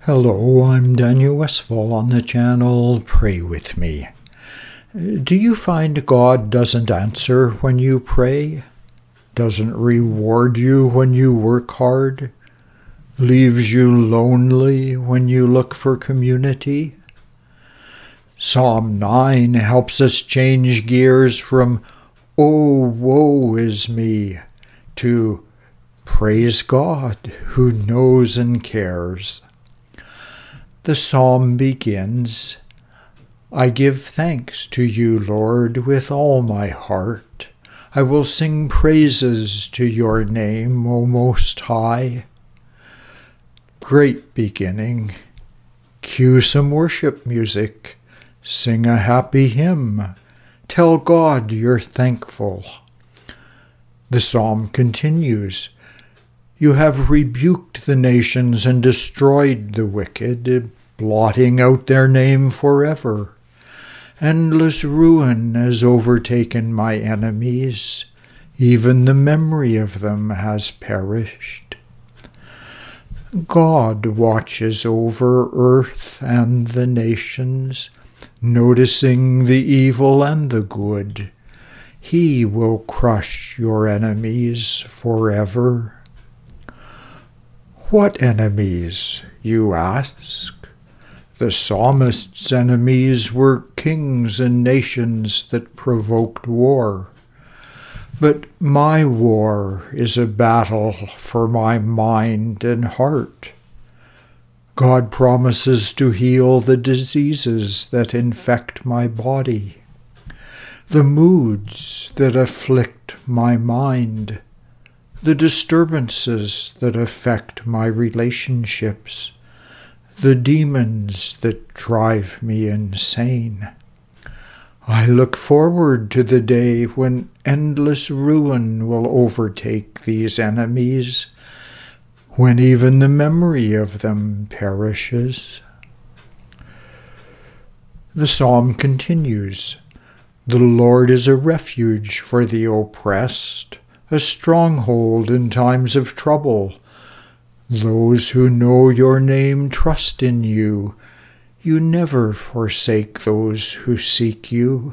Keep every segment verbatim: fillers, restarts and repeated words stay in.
Hello, I'm Daniel Westfall on the channel Pray With Me. Do you find God doesn't answer when you pray? Doesn't reward you when you work hard? Leaves you lonely when you look for community? Psalm nine helps us change gears from, "Oh, woe is me," to "Praise God who knows and cares." The psalm begins, "I give thanks to you, Lord, with all my heart. I will sing praises to your name, O Most High." Great beginning. Cue some worship music. Sing a happy hymn. Tell God you're thankful. The psalm continues, "You have rebuked the nations and destroyed the wicked, blotting out their name forever. Endless ruin has overtaken my enemies. Even the memory of them has perished." God watches over earth and the nations, noticing the evil and the good. He will crush your enemies forever. What enemies, you ask? The psalmist's enemies were kings and nations that provoked war. But my war is a battle for my mind and heart. God promises to heal the diseases that infect my body, the moods that afflict my mind, the disturbances that affect my relationships, the demons that drive me insane. I look forward to the day when endless ruin will overtake these enemies, when even the memory of them perishes. The psalm continues, "The Lord is a refuge for the oppressed, a stronghold in times of trouble. Those who know your name trust in you. You never forsake those who seek you."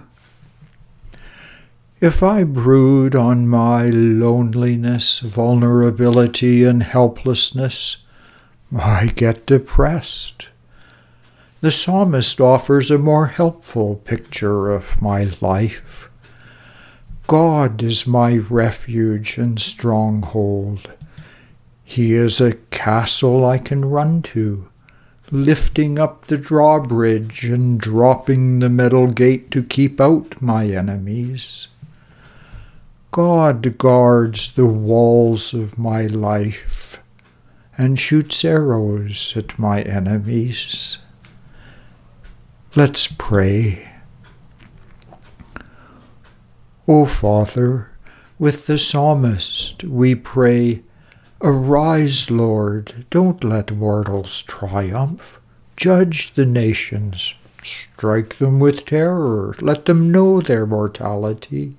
If I brood on my loneliness, vulnerability, and helplessness, I get depressed. The psalmist offers a more helpful picture of my life. God is my refuge and stronghold. He is a castle I can run to, lifting up the drawbridge and dropping the metal gate to keep out my enemies. God guards the walls of my life and shoots arrows at my enemies. Let's pray. O Father, with the psalmist we pray, "Arise, Lord, don't let mortals triumph. Judge the nations, strike them with terror, let them know their mortality.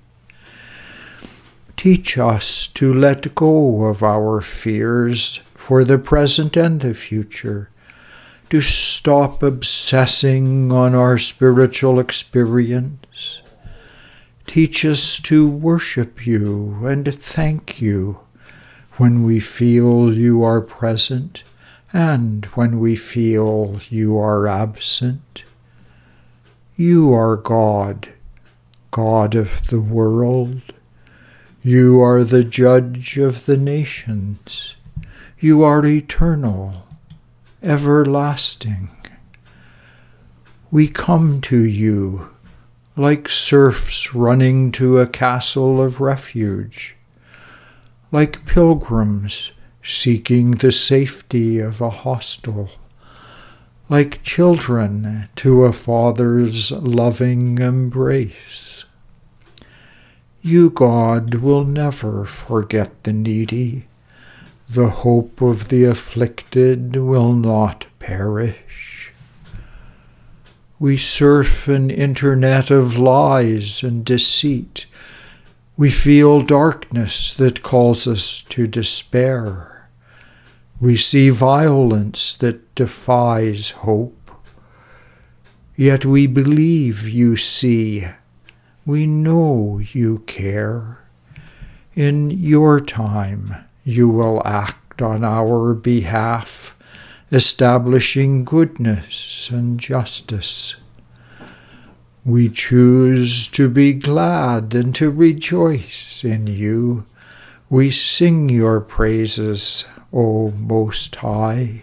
Teach us to let go of our fears for the present and the future, to stop obsessing on our spiritual experience. Teach us to worship you and thank you when we feel you are present and when we feel you are absent. You are God, God of the world. You are the judge of the nations. You are eternal, everlasting. We come to you like serfs running to a castle of refuge, like pilgrims seeking the safety of a hostel, like children to a father's loving embrace. You, God, will never forget the needy. The hope of the afflicted will not perish. We surf an internet of lies and deceit. We feel darkness that calls us to despair. We see violence that defies hope, yet we believe you see. We know you care. In your time, you will act on our behalf, establishing goodness and justice. We choose to be glad and to rejoice in you. We sing your praises, O Most High.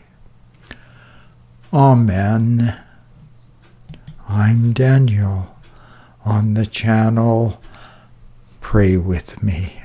Amen. I'm Daniel on the channel. Pray with me.